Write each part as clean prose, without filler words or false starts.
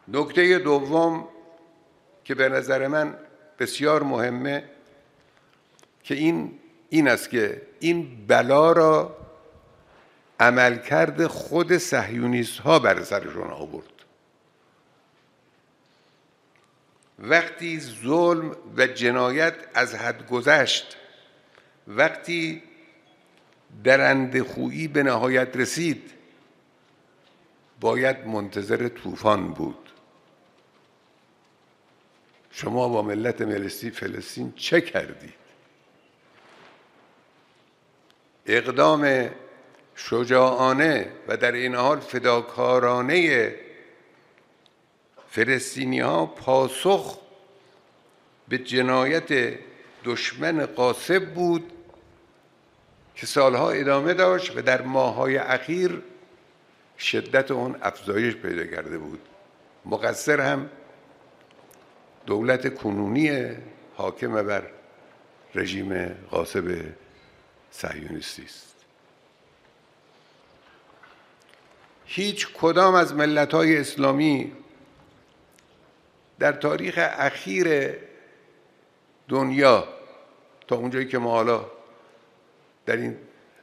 نکته دوم که به نظر من بسیار مهمه که این است که این بلا را عملکرد خود صهیونیست ها بر سرشون آورد. وقتی ظلم و جنایت از حد گذشت، وقتی درنده‌خویی به نهایت رسید، باید منتظر طوفان بود. شما با ملت فلسطین چه کردید؟ اقدام شجاعانه و در این حال فداکارانه فلسطینی‌ها پاسخ به جنایت دشمن غاصب بود که سالها ادامه داشت و در ماه‌های اخیر شدت اون افزایش پیدا کرده بود. مقصر هم دولت کنونی حاکم بر رژیم غاصب صهیونیستی است. هیچ کدام از ملت‌های اسلامی در تاریخ اخیر دنیا تا اونجایی که ما حالا در این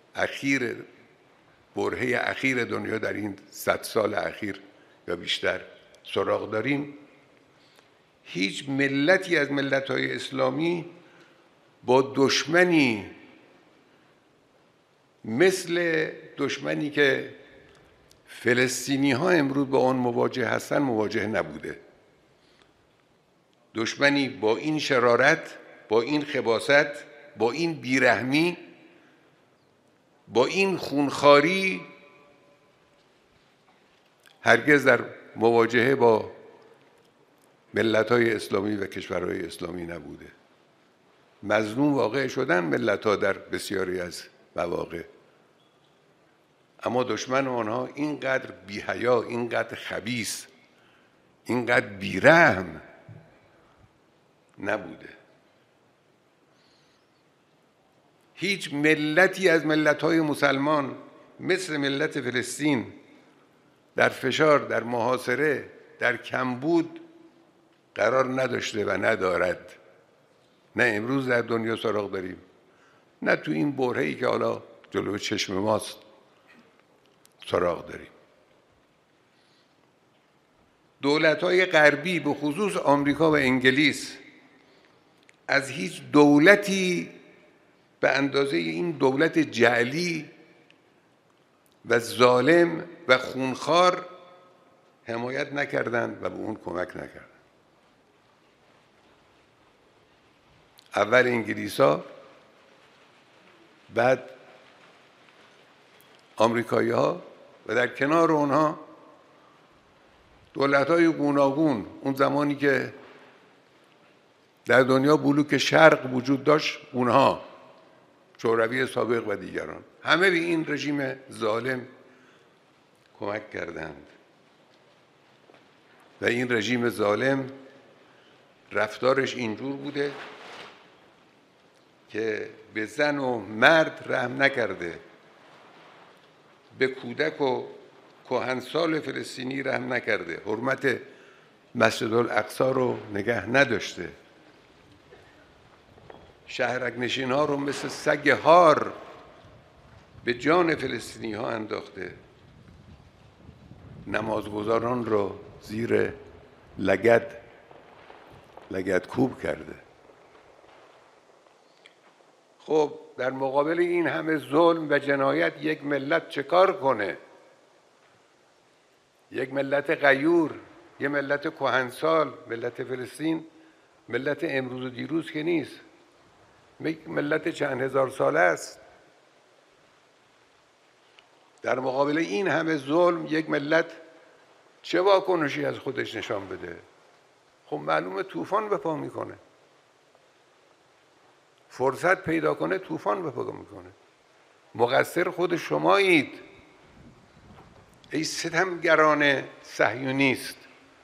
برهه اخیر دنیا در این 100 سال اخیر یا بیشتر سراغ داریم، هیچ ملتی از ملت‌های اسلامی با دشمنی مثل دشمنی که فلسطینی‌ها امروز با آن مواجه هستند مواجه نبوده. دشمنی با این شرارت، با این خباثت، با این بیرحمی، با این خونخواری هرگز در مواجهه با ملت‌های اسلامی و کشورهای اسلامی نبوده. مظلوم واقع شدن ملت‌ها در بسیاری از مواقع، اما دشمن آنها اینقدر بی‌حیا، اینقدر خبیث، اینقدر بیرحم نبوده. هیچ ملتی از ملت‌های مسلمان مثل ملت فلسطین در فشار، در محاصره، در کمبود قرار نداشته و ندارد. نه امروز در دنیا سراغ داریم، نه تو این برهه‌ای که حالا جلوی چشم ماست سراغ داریم. دولت‌های غربی به خصوص آمریکا و انگلیس از هیچ دولتی به اندازه این دولت جعلی و ظالم و خونخوار حمایت نکردند و به اون کمک نکردند. اول انگلیس‌ها، بعد آمریکایی‌ها و در کنار اونها دولت‌های گوناگون. اون زمانی که در دنیا بلوک شرق وجود داشت، اونها، شوروی سابق و دیگران، همه به این رژیم ظالم کمک کردند و این رژیم ظالم رفتارش اینجور بوده که به زن و مرد رحم نکرده، به کودک و کهنسال فلسطینی رحم نکرده، حرمت مسجد الاقصی رو نگه نداشته، شهرک نشین ها رو مثل سگ هار به جان فلسطینی ها انداخته، نمازگزاران رو زیر لگد کوب کرده. خب در مقابل این همه ظلم و جنایت یک ملت چه کار کنه؟ یک ملت غیور، یک ملت کهنسال، ملت فلسطین ملت امروز و دیروز که نیست، یک ملت چند هزار ساله است. در مقابل این همه ظلم یک ملت چه واکنشی از خودش نشان بده؟ خب معلومه طوفان به پا میکنه، فرصت پیدا کنه طوفان به پا میکنه. مقصر خود شمایید ای ستمگران صهیونیست.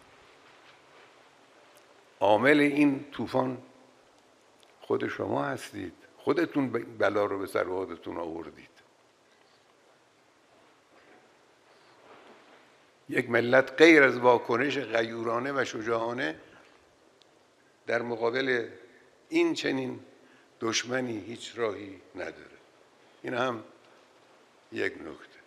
عامل این طوفان خود شما هستید، خودتون بلا رو به سر خودتون آوردید. یک ملت غیر از واکنش غیورانه و شجاعانه در مقابل این چنین دشمنی هیچ راهی نداره. این هم یک نکته.